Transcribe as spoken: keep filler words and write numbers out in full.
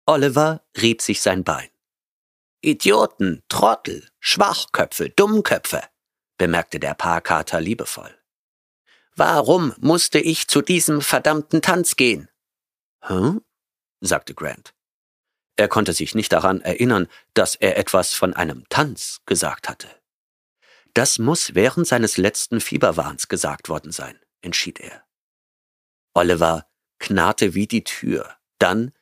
Oliver rieb sich sein Bein. »Idioten, Trottel, Schwachköpfe, Dummköpfe«, bemerkte der Parkater liebevoll. »Warum musste ich zu diesem verdammten Tanz gehen?« »Hä?«, sagte Grant. Er konnte sich nicht daran erinnern, dass er etwas von einem Tanz gesagt hatte. Das muss während seines letzten Fieberwahns gesagt worden sein, entschied er. Oliver knarrte wie die Tür, dann